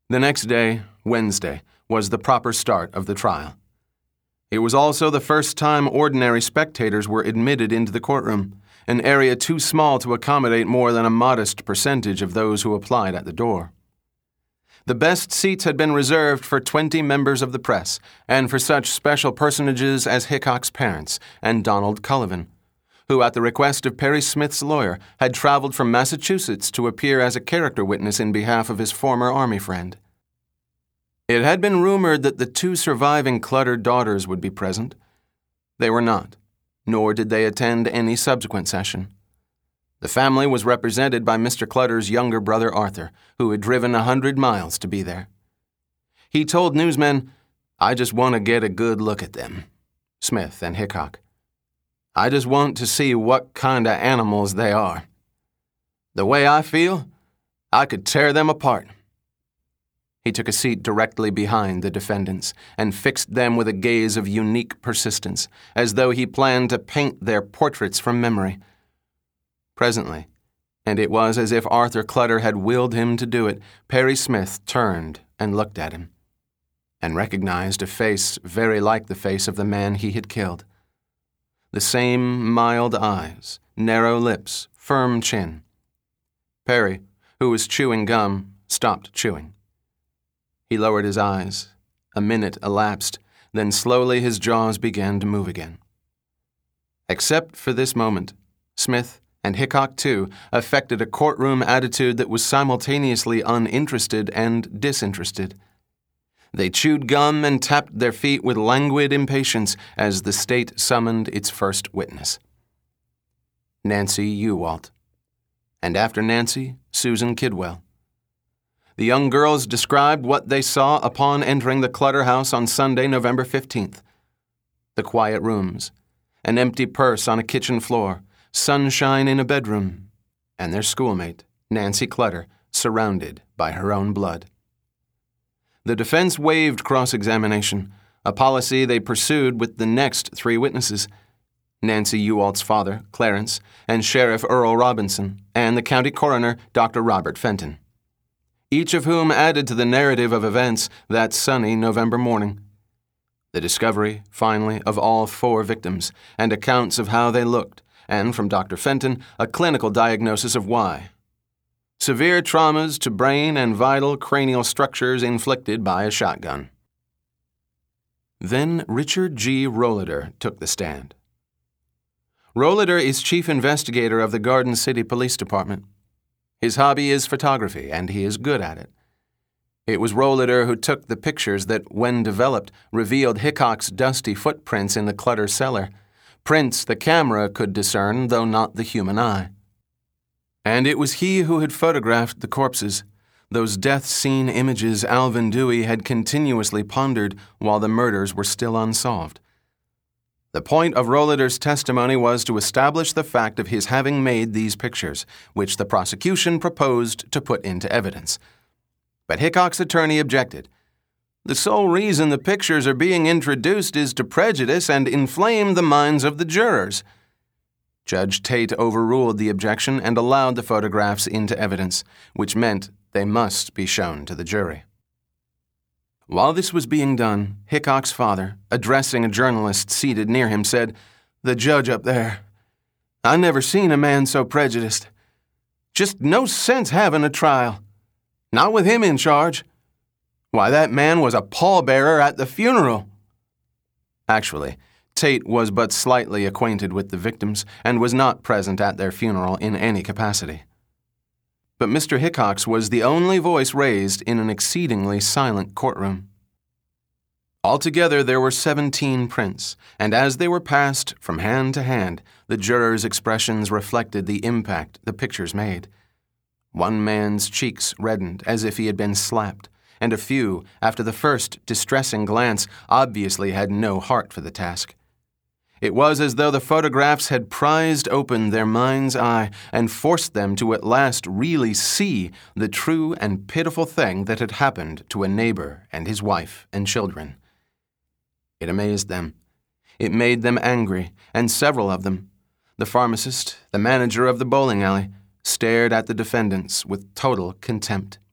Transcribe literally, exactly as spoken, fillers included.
The next day, Wednesday, was the proper start of the trial. It was also the first time ordinary spectators were admitted into the courtroom, an area too small to accommodate more than a modest percentage of those who applied at the door. The best seats had been reserved for twenty members of the press and for such special personages as Hickok's parents and Donald Cullivan, who, at the request of Perry Smith's lawyer, had traveled from Massachusetts to appear as a character witness in behalf of his former Army friend. It had been rumored that the two surviving Clutter daughters would be present. They were not, nor did they attend any subsequent session. The family was represented by Mister Clutter's younger brother Arthur, who had driven a hundred miles to be there. He told newsmen, "I just want to get a good look at them," Smith and Hickok. "I just want to see what kind of animals they are. The way I feel, I could tear them apart." He took a seat directly behind the defendants and fixed them with a gaze of unique persistence, as though he planned to paint their portraits from memory. Presently, and it was as if Arthur Clutter had willed him to do it, Perry Smith turned and looked at him, and recognized a face very like the face of the man he had killed. The same mild eyes, narrow lips, firm chin. Perry, who was chewing gum, stopped chewing. He lowered his eyes. A minute elapsed, then slowly his jaws began to move again. Except for this moment, Smith and Hickok, too, affected a courtroom attitude that was simultaneously uninterested and disinterested. They chewed gum and tapped their feet with languid impatience as the state summoned its first witness. Nancy Ewalt. And after Nancy, Susan Kidwell. The young girls described what they saw upon entering the Clutter house on Sunday, November fifteenth. The quiet rooms, an empty purse on a kitchen floor, sunshine in a bedroom, and their schoolmate, Nancy Clutter, surrounded by her own blood. The defense waived cross-examination, a policy they pursued with the next three witnesses, Nancy Ewalt's father, Clarence, and Sheriff Earl Robinson, and the county coroner, Doctor Robert Fenton, each of whom added to the narrative of events that sunny November morning. The discovery, finally, of all four victims, and accounts of how they looked, and from Doctor Fenton, a clinical diagnosis of why. Severe traumas to brain and vital cranial structures inflicted by a shotgun. Then Richard G. Rohleder took the stand. Rohleder is chief investigator of the Garden City Police Department. His hobby is photography, and he is good at it. It was Rohleder who took the pictures that, when developed, revealed Hickok's dusty footprints in the Clutter cellar, prints the camera could discern, though not the human eye. And it was he who had photographed the corpses, those death-scene images Alvin Dewey had continuously pondered while the murders were still unsolved. The point of Rohleder's testimony was to establish the fact of his having made these pictures, which the prosecution proposed to put into evidence. But Hickok's attorney objected. The sole reason the pictures are being introduced is to prejudice and inflame the minds of the jurors. Judge Tate overruled the objection and allowed the photographs into evidence, which meant they must be shown to the jury. While this was being done, Hickok's father, addressing a journalist seated near him, said, "The judge up there. I never seen a man so prejudiced. Just no sense having a trial. Not with him in charge. Why, that man was a pallbearer at the funeral." Actually, Tate was but slightly acquainted with the victims and was not present at their funeral in any capacity. But Mister Hickok's was the only voice raised in an exceedingly silent courtroom. Altogether, there were seventeen prints, and as they were passed from hand to hand, the jurors' expressions reflected the impact the pictures made. One man's cheeks reddened as if he had been slapped, and a few, after the first distressing glance, obviously had no heart for the task. It was as though the photographs had prized open their mind's eye and forced them to at last really see the true and pitiful thing that had happened to a neighbor and his wife and children. It amazed them. It made them angry, and several of them, the pharmacist, the manager of the bowling alley, stared at the defendants with total contempt.